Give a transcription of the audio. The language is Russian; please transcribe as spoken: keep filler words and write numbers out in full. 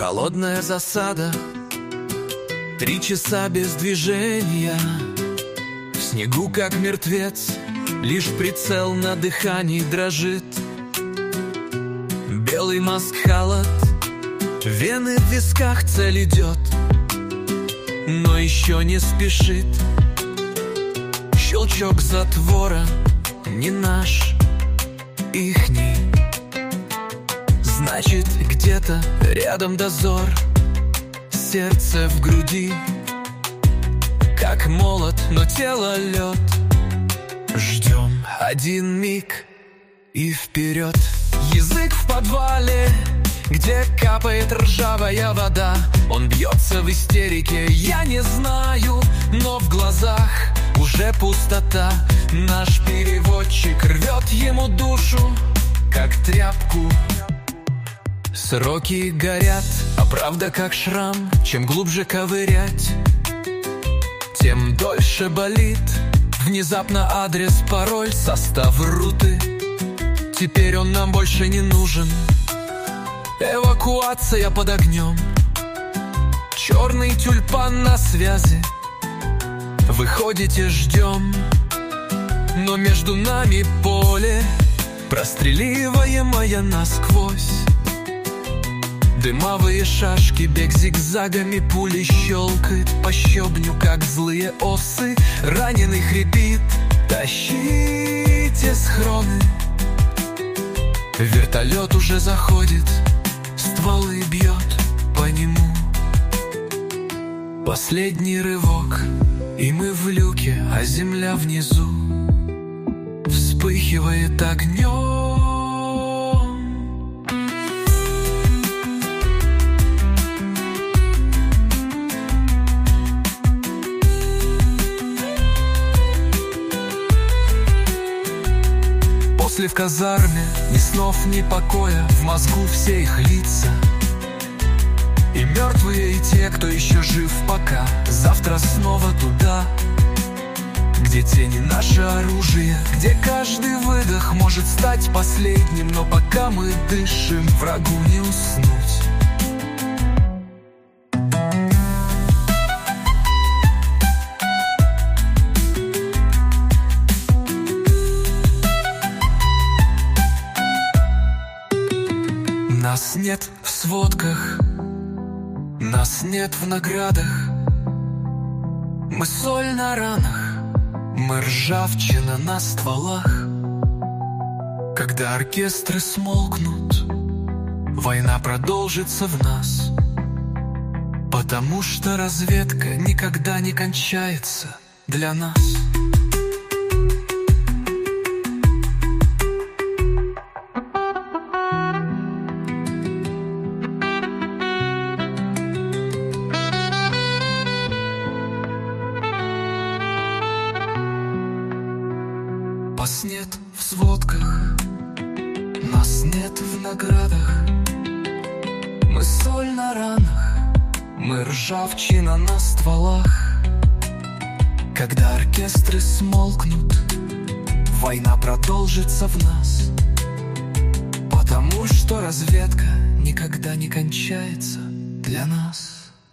Холодная засада, три часа без движения. В снегу как мертвец, лишь прицел на дыхании дрожит. Белый маск-халат, вены в висках, цель идет, но еще не спешит. Щелчок затвора, не наш, ихний. Значит, где-то рядом дозор. Сердце в груди, как молот, но тело лед. Ждем один миг и вперед. Язык в подвале, где капает ржавая вода. Он бьется в истерике, я не знаю, но в глазах уже пустота. Наш переводчик рвет ему душу, как тряпку. Сроки горят, а правда как шрам. Чем глубже ковырять, тем дольше болит. Внезапно адрес, пароль, состав руты. Теперь он нам больше не нужен. Эвакуация под огнем. Черный тюльпан на связи. Выходите, ждем, но между нами поле, простреливаемое насквозь. Дымовые шашки, бег зигзагами, пули щелкает по щебню, как злые осы. Раненый хрипит, тащите схроны. Вертолет уже заходит, стволы бьет по нему. Последний рывок, и мы в люке, а земля внизу вспыхивает огнем. После в казарме ни снов, ни покоя, в мозгу все их лица. И мертвые, и те, кто еще жив пока. Завтра снова туда, где тени наше оружие, где каждый выдох может стать последним. Но пока мы дышим, врагу не уснуть. Нас нет в сводках, нас нет в наградах. Мы соль на ранах, мы ржавчина на стволах. Когда оркестры смолкнут, война продолжится в нас. Потому что разведка никогда не кончается для нас. Нас нет в сводках, нас нет в наградах. Мы соль на ранах, мы ржавчина на стволах. Когда оркестры смолкнут, война продолжится в нас. Потому что разведка никогда не кончается для нас.